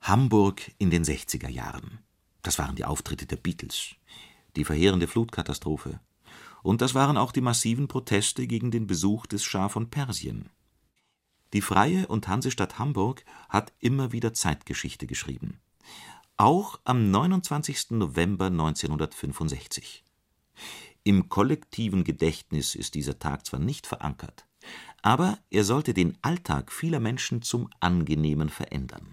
Hamburg in den 60er Jahren. Das waren die Auftritte der Beatles, die verheerende Flutkatastrophe. Und das waren auch die massiven Proteste gegen den Besuch des Schah von Persien. Die Freie und Hansestadt Hamburg hat immer wieder Zeitgeschichte geschrieben. Auch am 29. November 1965. Im kollektiven Gedächtnis ist dieser Tag zwar nicht verankert, aber er sollte den Alltag vieler Menschen zum Angenehmen verändern.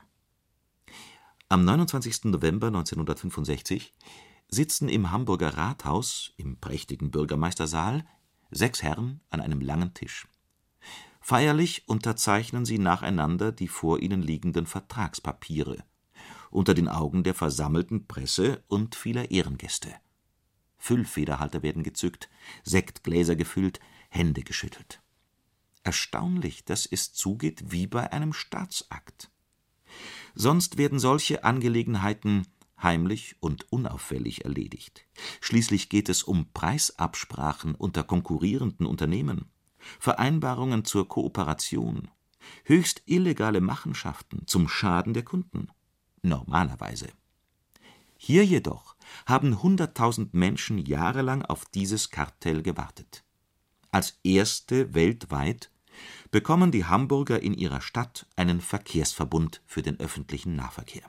Am 29. November 1965 sitzen im Hamburger Rathaus, im prächtigen Bürgermeistersaal, 6 Herren an einem langen Tisch. Feierlich unterzeichnen sie nacheinander die vor ihnen liegenden Vertragspapiere, unter den Augen der versammelten Presse und vieler Ehrengäste. Füllfederhalter werden gezückt, Sektgläser gefüllt, Hände geschüttelt. Erstaunlich, dass es zugeht wie bei einem Staatsakt. Sonst werden solche Angelegenheiten heimlich und unauffällig erledigt. Schließlich geht es um Preisabsprachen unter konkurrierenden Unternehmen, Vereinbarungen zur Kooperation, höchst illegale Machenschaften zum Schaden der Kunden. Normalerweise. Hier jedoch haben 100.000 Menschen jahrelang auf dieses Kartell gewartet. Als erste weltweit bekommen die Hamburger in ihrer Stadt einen Verkehrsverbund für den öffentlichen Nahverkehr.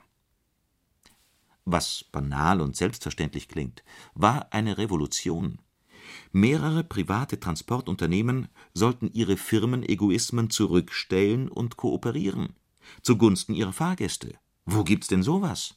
Was banal und selbstverständlich klingt, war eine Revolution. Mehrere private Transportunternehmen sollten ihre Firmenegoismen zurückstellen und kooperieren, zugunsten ihrer Fahrgäste. Wo gibt's denn sowas?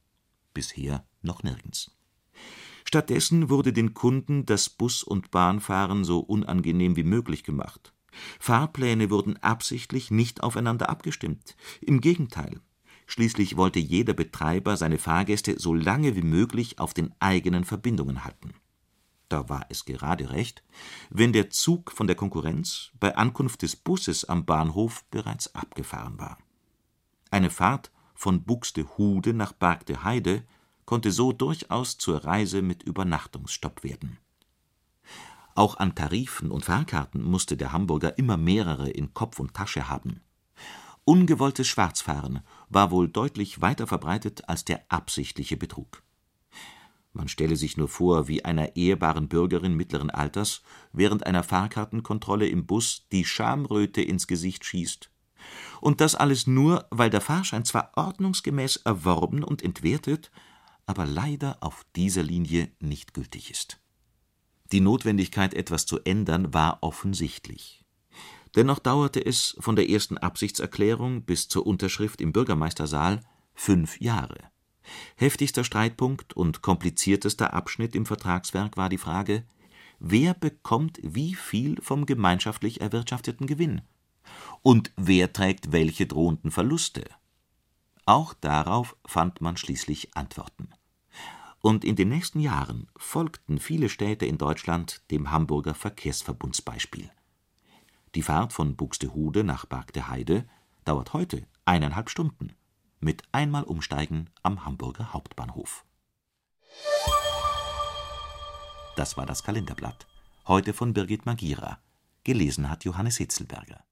Bisher noch nirgends. Stattdessen wurde den Kunden das Bus- und Bahnfahren so unangenehm wie möglich gemacht. Fahrpläne wurden absichtlich nicht aufeinander abgestimmt. Im Gegenteil. Schließlich wollte jeder Betreiber seine Fahrgäste so lange wie möglich auf den eigenen Verbindungen halten. Da war es gerade recht, wenn der Zug von der Konkurrenz bei Ankunft des Busses am Bahnhof bereits abgefahren war. Eine Fahrt von Buxtehude nach Bargteheide konnte so durchaus zur Reise mit Übernachtungsstopp werden. Auch an Tarifen und Fahrkarten musste der Hamburger immer mehrere in Kopf und Tasche haben. Ungewolltes Schwarzfahren war wohl deutlich weiter verbreitet als der absichtliche Betrug. Man stelle sich nur vor, wie einer ehrbaren Bürgerin mittleren Alters während einer Fahrkartenkontrolle im Bus die Schamröte ins Gesicht schießt. Und das alles nur, weil der Fahrschein zwar ordnungsgemäß erworben und entwertet, aber leider auf dieser Linie nicht gültig ist. Die Notwendigkeit, etwas zu ändern, war offensichtlich. Dennoch dauerte es von der ersten Absichtserklärung bis zur Unterschrift im Bürgermeistersaal 5 Jahre. Heftigster Streitpunkt und kompliziertester Abschnitt im Vertragswerk war die Frage: Wer bekommt wie viel vom gemeinschaftlich erwirtschafteten Gewinn? Und wer trägt welche drohenden Verluste? Auch darauf fand man schließlich Antworten. Und in den nächsten Jahren folgten viele Städte in Deutschland dem Hamburger Verkehrsverbundsbeispiel. Die Fahrt von Buxtehude nach Bargteheide dauert heute 1,5 Stunden, mit einmal Umsteigen am Hamburger Hauptbahnhof. Das war das Kalenderblatt. Heute von Birgit Magira. Gelesen hat Johannes Hitzelberger.